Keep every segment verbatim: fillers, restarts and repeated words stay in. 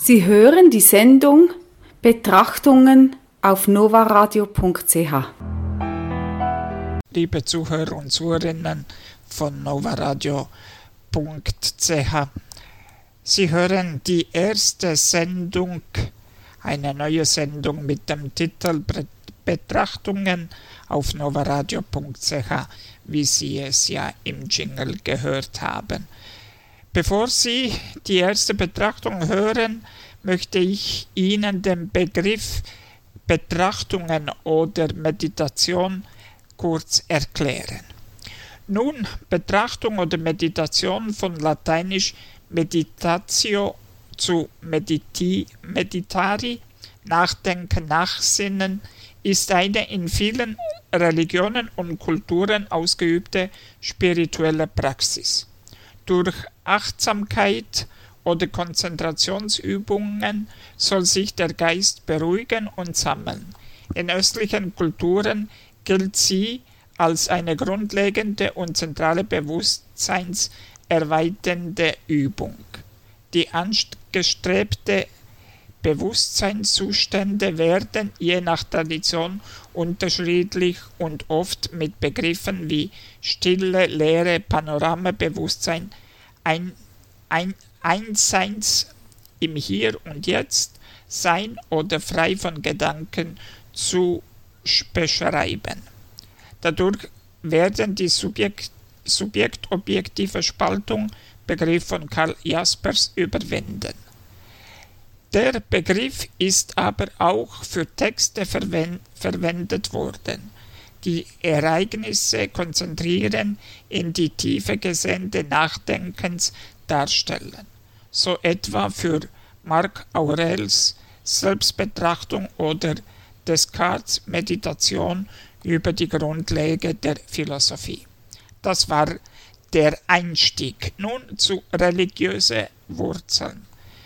Sie hören die Sendung Betrachtungen auf novaradio punkt c h. Liebe Zuhörer und Zuhörerinnen von novaradio punkt c h, Sie hören die erste Sendung, eine neue Sendung mit dem Titel Betrachtungen auf novaradio punkt c h, wie Sie es ja im Jingle gehört haben. Bevor Sie die erste Betrachtung hören, möchte ich Ihnen den Begriff Betrachtungen oder Meditation kurz erklären. Nun, Betrachtung oder Meditation von lateinisch meditatio zu mediti, meditari, nachdenken, nachsinnen, ist eine in vielen Religionen und Kulturen ausgeübte spirituelle Praxis. Durch Achtsamkeit oder Konzentrationsübungen soll sich der Geist beruhigen und sammeln. In östlichen Kulturen gilt sie als eine grundlegende und zentrale bewusstseinserweiternde Übung. Die angestrebte Bewusstseinszustände werden je nach Tradition unterschiedlich und oft mit Begriffen wie Stille, Leere, Panoramabewusstsein, ein, ein, Einseins im Hier und Jetzt, Sein oder frei von Gedanken zu beschreiben. Dadurch werden die Subjekt, subjekt-objektive Spaltung, Begriff von Karl Jaspers, überwinden. Der Begriff ist aber auch für Texte verwen- verwendet worden, die Ereignisse konzentrieren, in die Tiefe gesehene Nachdenkens darstellen, so etwa für Marc Aurels Selbstbetrachtung oder Descartes Meditation über die Grundlage der Philosophie. Das war der Einstieg. Nun zu religiösen Wurzeln.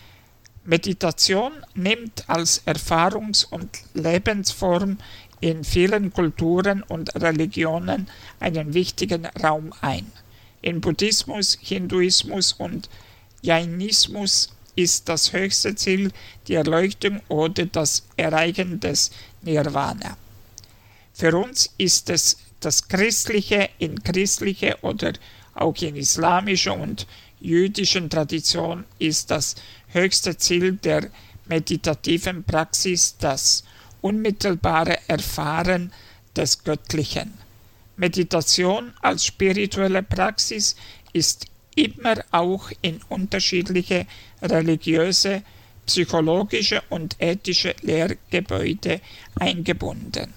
Meditation nimmt als Erfahrungs- und Lebensform in vielen Kulturen und Religionen einen wichtigen Raum ein. In Buddhismus, Hinduismus und Jainismus ist das höchste Ziel die Erleuchtung oder das Erreichen des Nirvana. Für uns ist es das Christliche in christliche oder auch in islamischer und jüdischen Tradition ist das höchste Ziel der meditativen Praxis das unmittelbare Erfahren des Göttlichen. Meditation als spirituelle Praxis ist immer auch in unterschiedliche religiöse, psychologische und ethische Lehrgebäude eingebunden.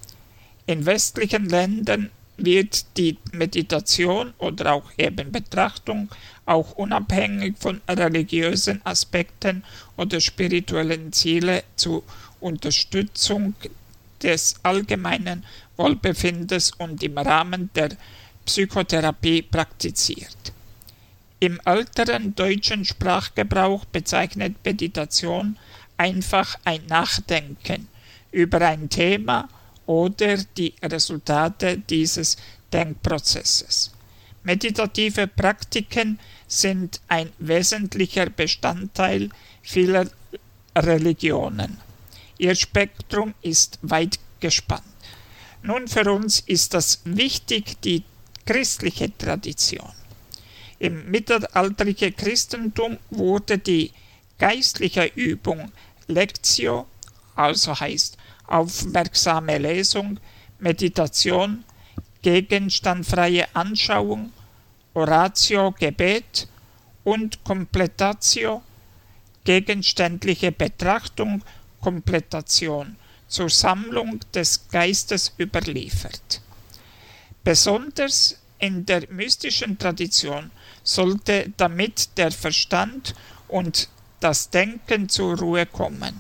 In westlichen Ländern wird die Meditation oder auch eben Betrachtung auch unabhängig von religiösen Aspekten oder spirituellen Zielen zur Unterstützung des allgemeinen Wohlbefindens und im Rahmen der Psychotherapie praktiziert. Im älteren deutschen Sprachgebrauch bezeichnet Meditation einfach ein Nachdenken über ein Thema oder die Resultate dieses Denkprozesses. Meditative Praktiken sind ein wesentlicher Bestandteil vieler Religionen. Ihr Spektrum ist weit gespannt. Nun für uns ist das wichtig, die christliche Tradition. Im mittelalterlichen Christentum wurde die geistliche Übung Lectio, also heißt aufmerksame Lesung, Meditation, gegenstandfreie Anschauung, Oratio, Gebet und Kompletatio, gegenständliche Betrachtung, Kompletation, zur Sammlung des Geistes überliefert. Besonders in der mystischen Tradition sollte damit der Verstand und das Denken zur Ruhe kommen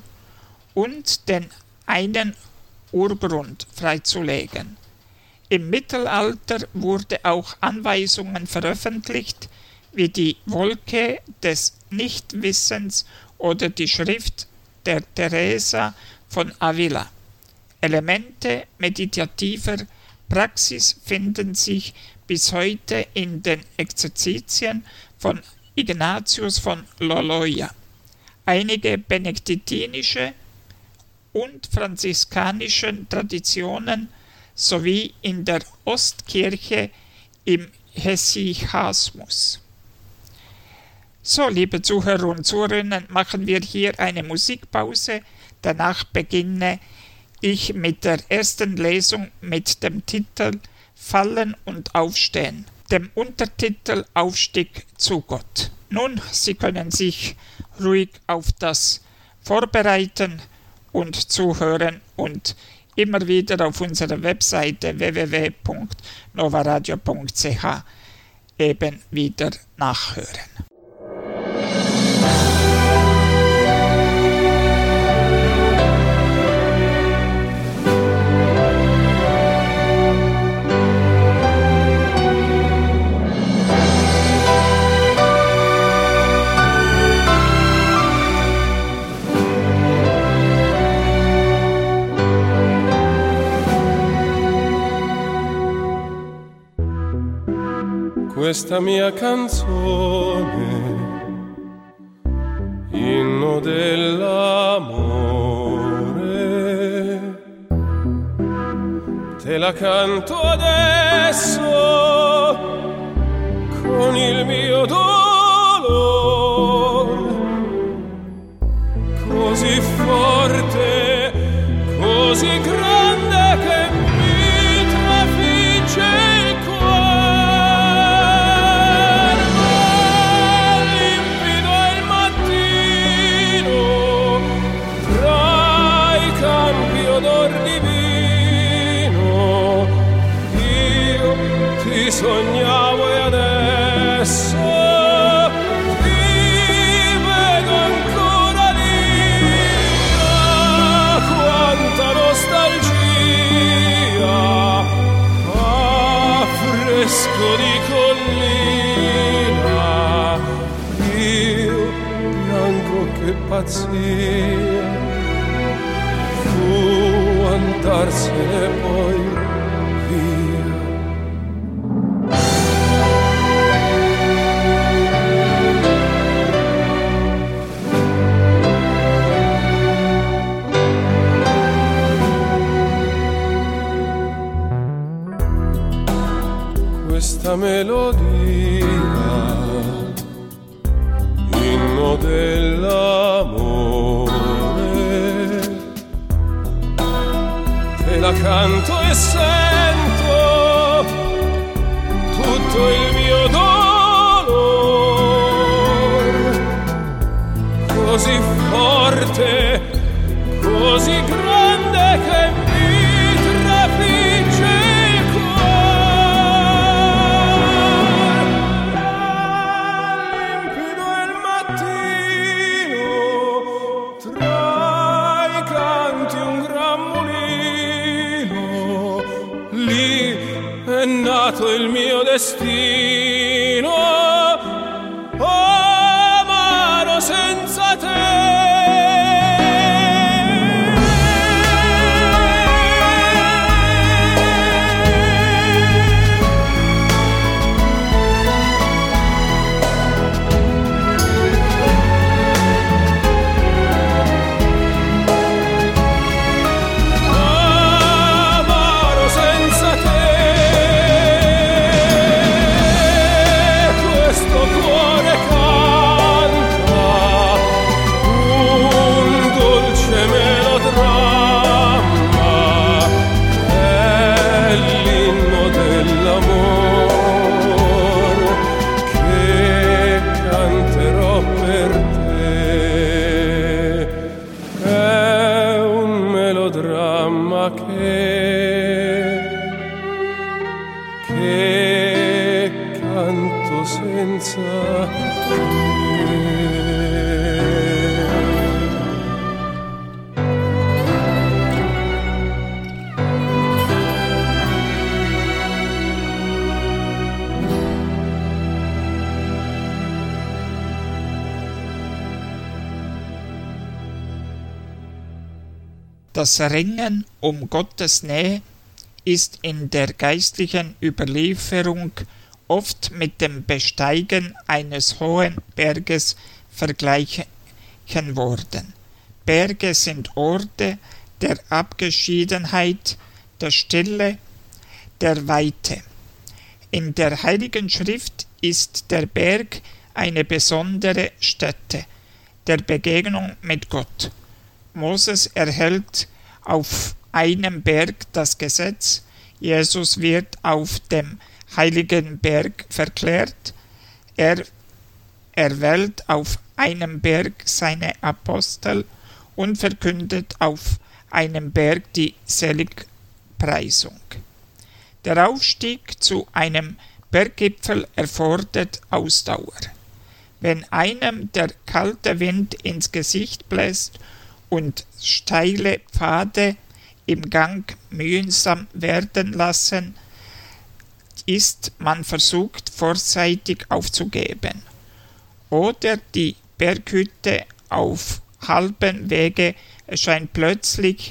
und den einen Urgrund freizulegen. Im Mittelalter wurde auch Anweisungen veröffentlicht, wie die Wolke des Nichtwissens oder die Schrift der Teresa von Avila. Elemente meditativer Praxis finden sich bis heute in den Exerzitien von Ignatius von Loyola. einige benediktinische und franziskanische Traditionen sowie in der Ostkirche im Hesychasmus. So, liebe Zuhörer und Zuhörerinnen, machen wir hier eine Musikpause. Danach beginne ich mit der ersten Lesung mit dem Titel Fallen und Aufstehen, dem Untertitel Aufstieg zu Gott. Nun, Sie können sich ruhig auf das vorbereiten und zuhören und immer wieder auf unserer Webseite w w w punkt novaradio punkt c h eben wieder nachhören. Questa mia canzone, inno dell'amore, te la canto adesso con il mio dolore, così forte, così grande che mi trafigge il cuore. Sognavo e adesso ti vedo ancora lì, ah, quanta nostalgia, ah, fresco di collina, io bianco che pazzia, fu andarsene poi via. Questa melodia, inno dell'amore, te la canto e sento tutto il mio dolore, così forte, così grande che mi trafigge il cuore. Il mio destino, amaro senza te. Das Ringen um Gottes Nähe ist in der geistlichen Überlieferung oft mit dem Besteigen eines hohen Berges vergleichbar. Zeichen worden. Berge sind Orte der Abgeschiedenheit, der Stille, der Weite. In der Heiligen Schrift ist der Berg eine besondere Stätte der Begegnung mit Gott. Moses erhält auf einem Berg das Gesetz, Jesus wird auf dem heiligen Berg verklärt, er erwählt auf einem Berg seine Apostel und verkündet auf einem Berg die Seligpreisung. Der Aufstieg zu einem Berggipfel erfordert Ausdauer. Wenn einem der kalte Wind ins Gesicht bläst und steile Pfade im Gang mühsam werden lassen, ist man versucht, vorzeitig aufzugeben. Oder die Berghütte auf halbem Wege erscheint plötzlich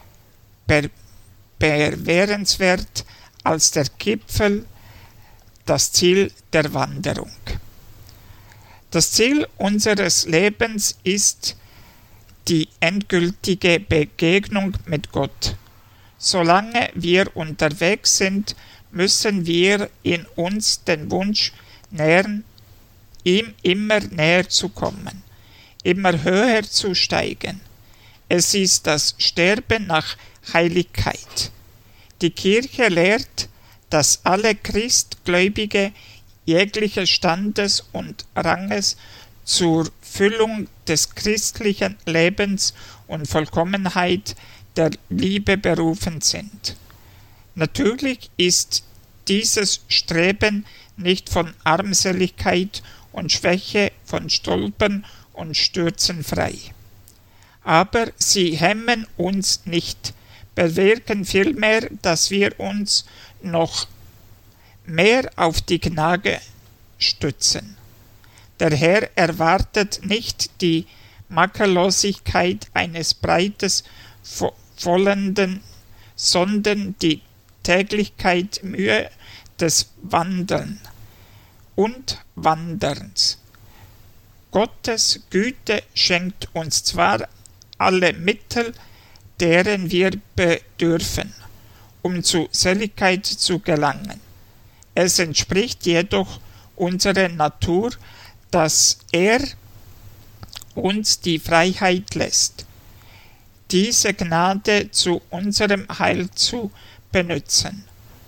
bewährenswert als der Gipfel, das Ziel der Wanderung. Das Ziel unseres Lebens ist die endgültige Begegnung mit Gott. Solange wir unterwegs sind, müssen wir in uns den Wunsch nähren, ihm immer näher zu kommen, immer höher zu steigen. Es ist das Sterben nach Heiligkeit. Die Kirche lehrt, dass alle Christgläubige jeglichen Standes und Ranges zur Füllung des christlichen Lebens und Vollkommenheit der Liebe berufen sind. Natürlich ist dieses Streben nicht von Armseligkeit und Schwäche, von Stolpern und Stürzen frei. Aber sie hemmen uns nicht, bewirken vielmehr, dass wir uns noch mehr auf die Gnade stützen. Der Herr erwartet nicht die Makellosigkeit eines breites Vollenden, sondern die Täglichkeit Mühe des Wandeln und Wanderns. Gottes Güte schenkt uns zwar alle Mittel, deren wir bedürfen, um zu Seligkeit zu gelangen. Es entspricht jedoch unserer Natur, dass er uns die Freiheit lässt, diese Gnade zu unserem Heil zu benutzen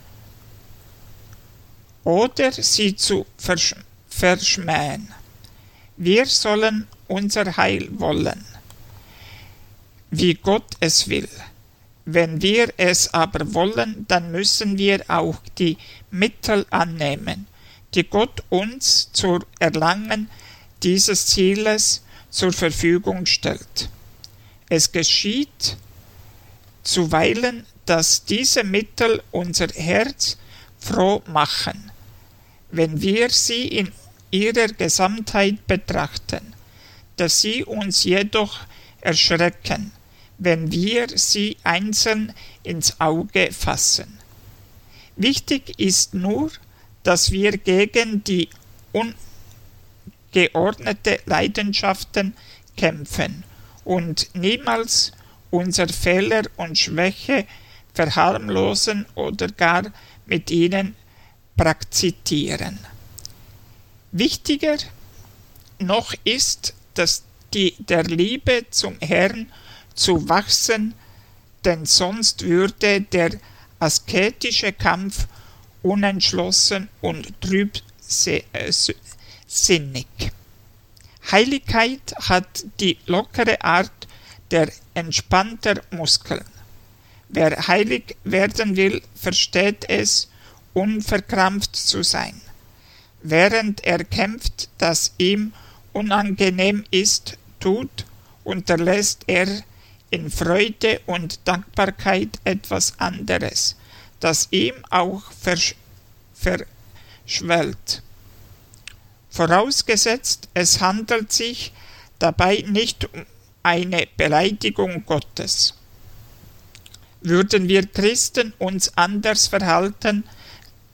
oder sie zu versch- verschmähen. Wir sollen unser Heil wollen, wie Gott es will. Wenn wir es aber wollen, dann müssen wir auch die Mittel annehmen, die Gott uns zur Erlangen dieses Zieles zur Verfügung stellt. Es geschieht zuweilen, dass diese Mittel unser Herz froh machen, wenn wir sie in ihrer Gesamtheit betrachten, dass sie uns jedoch erschrecken, wenn wir sie einzeln ins Auge fassen. Wichtig ist nur, dass wir gegen die ungeordnete Leidenschaften kämpfen und niemals unsere Fehler und Schwäche verharmlosen oder gar mit ihnen praktizieren. Wichtiger noch ist, dass die der Liebe zum Herrn zu wachsen, denn sonst würde der asketische Kampf unentschlossen und trübsinnig. Heiligkeit hat die lockere Art der entspannter Muskeln. Wer heilig werden will, versteht es, unverkrampft zu sein. Während er kämpft, das ihm unangenehm ist, tut, unterlässt er in Freude und Dankbarkeit etwas anderes, das ihm auch versch- verschwellt. Vorausgesetzt, es handelt sich dabei nicht um eine Beleidigung Gottes. Würden wir Christen uns anders verhalten,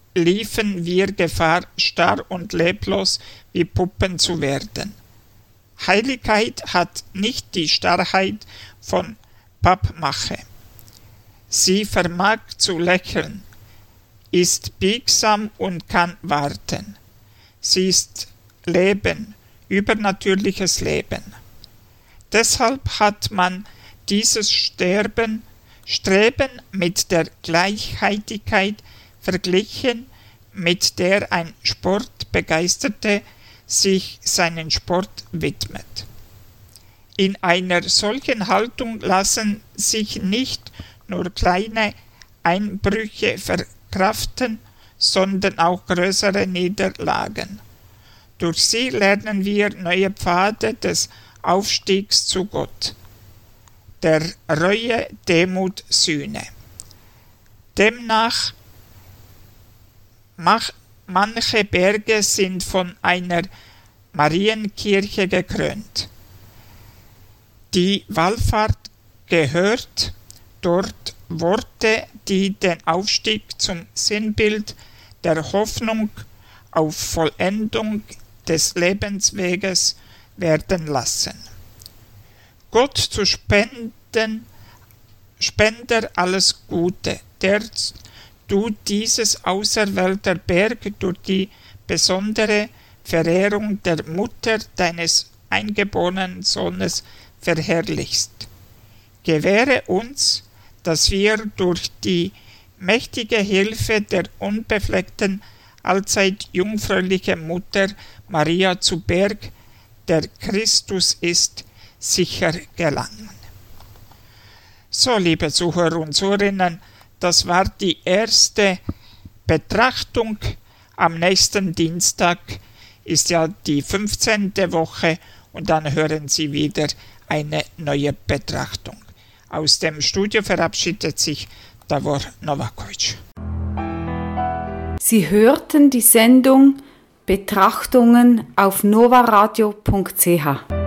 liefen wir Gefahr, starr und leblos wie Puppen zu werden. Heiligkeit hat nicht die Starrheit von Pappmache. Sie vermag zu lächeln, ist biegsam und kann warten. Sie ist Leben, übernatürliches Leben. Deshalb hat man dieses Sterben, Streben mit der Gleichheitigkeit verglichen, mit der ein Sportbegeisterter sich seinen Sport widmet. In einer solchen Haltung lassen sich nicht nur kleine Einbrüche verkraften, sondern auch größere Niederlagen. Durch sie lernen wir neue Pfade des Aufstiegs zu Gott, der Reue, Demut, Sühne. Demnach, mach, manche Berge sind von einer Marienkirche gekrönt. Die Wallfahrt gehört dort Worte, die den Aufstieg zum Sinnbild der Hoffnung auf Vollendung des Lebensweges werden lassen. Gott zu spenden, Spender alles Gute, der du dieses auserwählte Berg durch die besondere Verehrung der Mutter deines eingeborenen Sohnes verherrlichst. Gewähre uns, dass wir durch die mächtige Hilfe der unbefleckten, allzeit jungfräuliche Mutter Maria zu Berg, der Christus ist, sicher gelangen. So, liebe Zuhörer und Zuhörerinnen, das war die erste Betrachtung. Am nächsten Dienstag ist ja die fünfzehnte Woche und dann hören Sie wieder eine neue Betrachtung. Aus dem Studio verabschiedet sich Davor Novakovic. Sie hörten die Sendung Betrachtungen auf novaradio punkt c h.